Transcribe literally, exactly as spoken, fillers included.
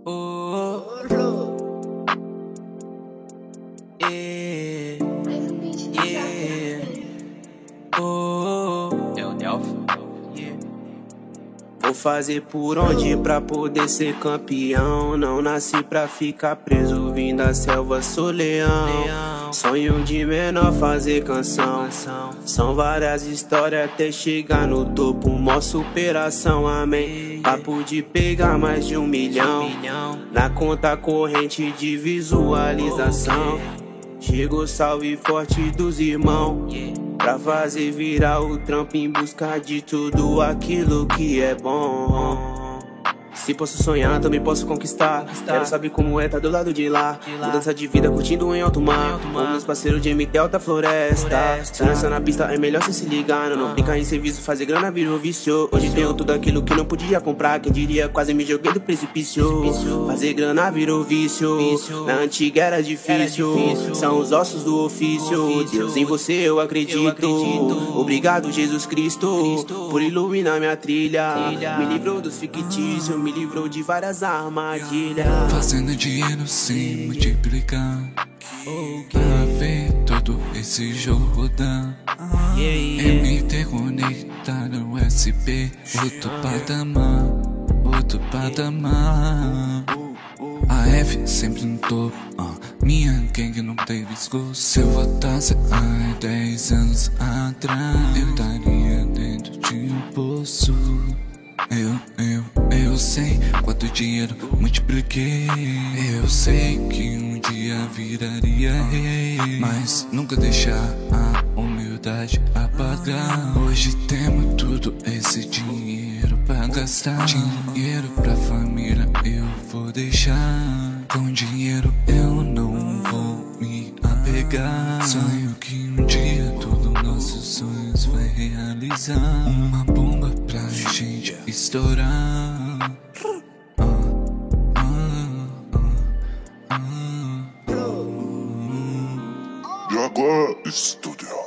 Oh, yeah, yeah, oh, é o Delphi, yeah. Vou fazer por onde pra poder ser campeão. Não nasci pra ficar preso, vim da selva, sou leão. Sonho de menor fazer canção. São várias histórias até chegar no topo, mó superação, amém. Papo de pegar mais de um milhão na conta corrente de visualização. Chegou salve forte dos irmãos pra fazer virar o trampo em busca de tudo aquilo que é bom. Se posso sonhar, também posso conquistar. Quero saber como é tá do lado de lá. Mudança de vida, curtindo em alto mar. Com meus parceiros de M T Alta Floresta. Segurança na pista, é melhor cê se ligar. Não, não brincar em serviço, fazer grana virou vício. Hoje tenho tudo aquilo que não podia comprar. Quem diria, quase me joguei do precipício. Fazer grana virou vício. Na antiga era difícil. São os ossos do ofício. Deus, em você eu acredito. Obrigado, Jesus Cristo, por iluminar minha trilha. Me livrou dos fictícios, me livrou de várias armadilhas. Fazendo dinheiro sem multiplicar, pra ver todo esse jogo rodar. M T conectado no S P, outro patamar, outro patamar. A F sempre no topo, uh. minha gang não teve esgoto. Se eu votasse há dez anos atrás, eu estaria dentro de um poço. Eu, eu, eu sei quanto dinheiro multipliquei. Eu sei que um dia viraria rei, mas nunca deixar a humildade apagar. Hoje temos tudo esse dinheiro pra gastar. Dinheiro pra família eu vou deixar. Com dinheiro eu não vou me apegar. Sonho que um dia todos nossos sonhos vai realizar. Uma bomba pra gente estourar. Jaguar Studio.